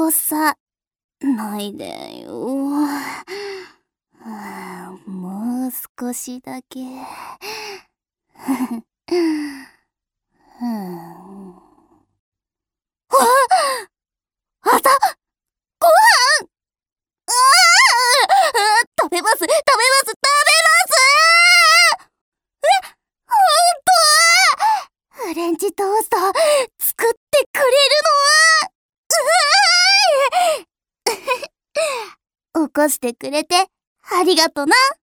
こさないでよ。もう少しだけ。あたご飯。食べます。ほんと？フレンチトースト作ってくれるの？起こしてくれてありがとな。